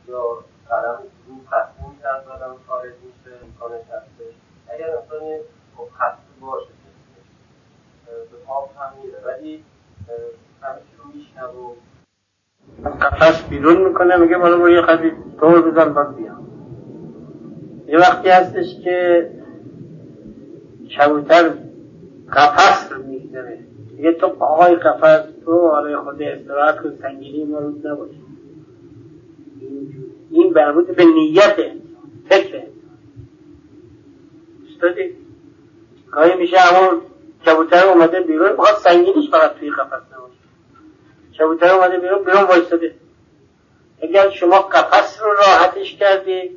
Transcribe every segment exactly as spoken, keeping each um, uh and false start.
یا قلم رو خسته می‌کرد آدم خارج میشه امکانش هستش. اگر انسانی خب خسته باشه به خواب هم میره ولی همه چی رو میشنه و قفس بیرون میکنه میگه بالا برو یه خیلی دور بزن باید بیام. یه وقتی هستش که کبوتر قفس رو میگذاره میگه تو آقای قفس تو آره خود استراحت کن سنگینی مربوط نباشه. این مربوط به نیت فکر استادی گاهی میشه همون کبوتر اومده بیرون بخواد سنگینیش فقط توی قفس نباشه. کبوتر اومده بیرون بیرون وایستاده. اگر شما قفس رو راحتش کردی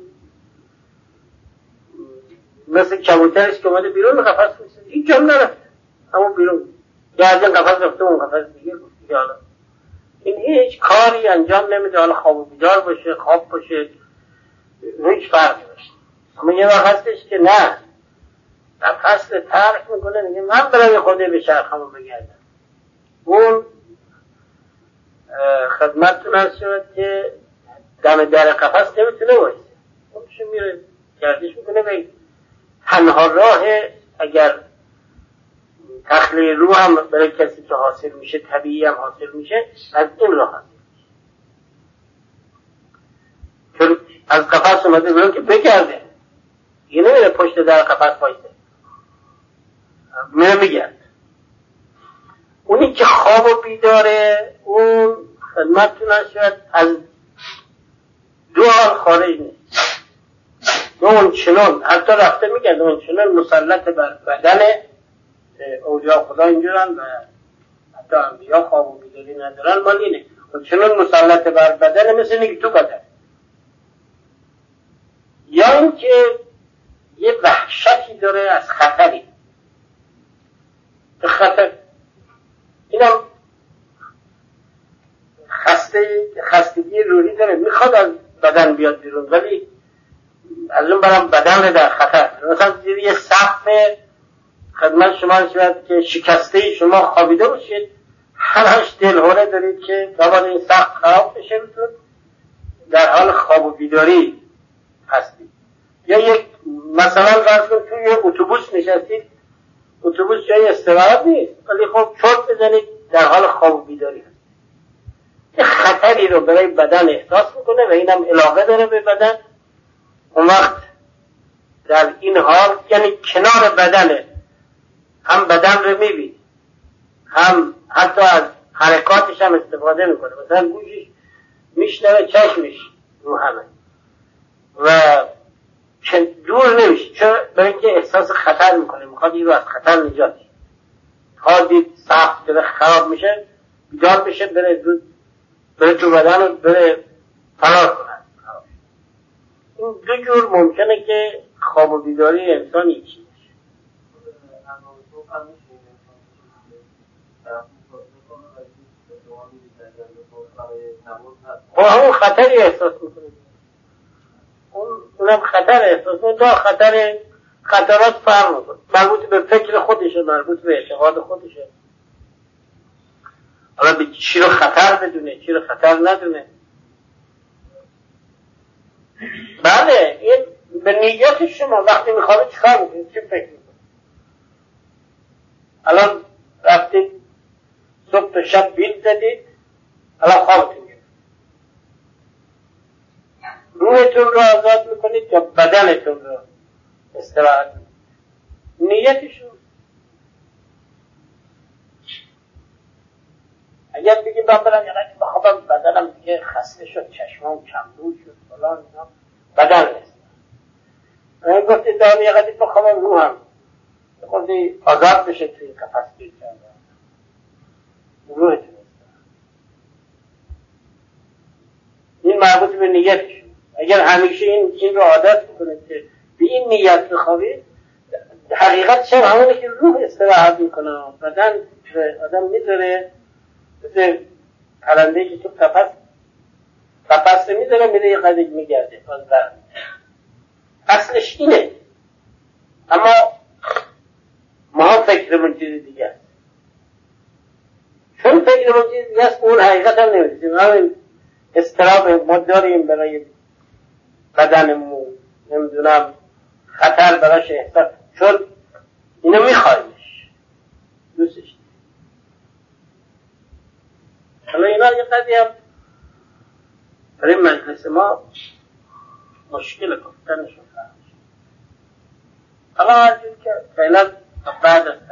مثل کبوترش که اومده بیرون قفس وایستاده هیچ جا نرفت همون بیرون یا از این قفس رفته اون قفس دیگه گفتی حالا این هیچ کاری انجام نمیده. حالا خواب و بیدار باشه خواب باشه هیچ فرقی باشه. اما یه وقت هستش که نه قفس رو ترک میکنه میگه من برای خوده به شرخمو بگردم. اون خدمتتون هست شد که دم در قفس نمیتونه وایسه اون چه میره گردش میکنه به تنها راه اگر تخلیه روح هم برای کسی که حاصل میشه طبیعی هم حاصل میشه از این راه حاصل میشه. چون از قفس اومده بیرون که بگرده یه نمیره پشت در قفس وایسه میره بگرد. اونی که خواب و بیداره اون خدمتتون شد از دو حال خارج نیست. اون چنان حتی رفته میگرد اون چنان مسلط بر بدن اولیاء خدا اینجورن و حتی انبیاء خواب و بیداری ندارن مال اینه اون چنان مسلط بر بدن مثل اینه که تو بدن یا این که یه وحشتی داره از خطری خطر اینم خسته خستگی روحی داره میخواد از بدن بیاد بیرون ولی از اون برام بدن در خطر. مثلا زیر یه سقف خدمت شما شد که شکسته شما خوابیده باشید همش دلهوره دارید که دوباره این سقف خراب بشه بتون در حال خواب و بیداری هستید. یا یک مثلا فرض کنید توی یه اتوبوس نشستید اتوبوس جای استراحت نیست ولی خب چرت بزنید در حال خواب و بیداری هست. یه خطری رو برای بدن احساس میکنه و اینم علاقه داره به بدن. اون وقت در این حال یعنی کنار بدنه هم بدن رو میبینی هم حتی از حرکاتش هم استفاده میکنه. مثلا گوشش میشنوه چشمش رو همه و دور نمیشه چون برای اینکه احساس خطر میکنه میخواد این رو از خطر نجات بده. تا دید سقف داره خراب میشه بیدار بشه بره دو بره تو بدن و بره فرار کنه. این دو جور ممکنه که خواب و بیداری انسان یکی باشه. خب همون خطری احساس میکنه اونم خطر احساس میکنه. دا خطر خطرات فرق میکنه مربوط به فکر خودشه مربوط به اعتقاد خودشه. حالا به چی رو خطر بدونه چی رو خطر ندونه. بله این به نیت شما وقتی میخواد چیکار میکنید چی فکر میکنید. الان رفتید صبح تا شب بیل زدید الان خوابتون گرفت روحتون رو آزاد میکنید یا بدنتون رو استراحت میکنید. نیتشون اگر بگیم من برم یعنی که بخوابم بدنم دیگه خسته شد چشمام کمبود شد فلان اینا بدن نیست. من گفتید دارم یه قدید بخوابم روحم خودی آزاد بشه توی قفس گیر کردن روحتون است. این مربوط به نیتشون. اگر همیشه این این رو عادت بکنید که به این نیت بخوابید حقیقت شب همونه که روح استراحت میکنه بدن آدم میذاره مثل پرنده‌ای که تو قفس قفس میذاره میره یه قدید میگرده باز بر اصلش اینه. اما ما هم فکرمون چیز دیگه است چون فکرمون چیز دیگه است اون حقیقت هم نمیدونیم. همین استراب ما داریم برای بدنمون نمیدونم خطر براش احساس، چون اینو میخوایمش، دوستش داریم. حالا اینا یه قضیه هم برای مجلس ما مشکل گفتنشون. حالا هرچیز که فعلا بعد از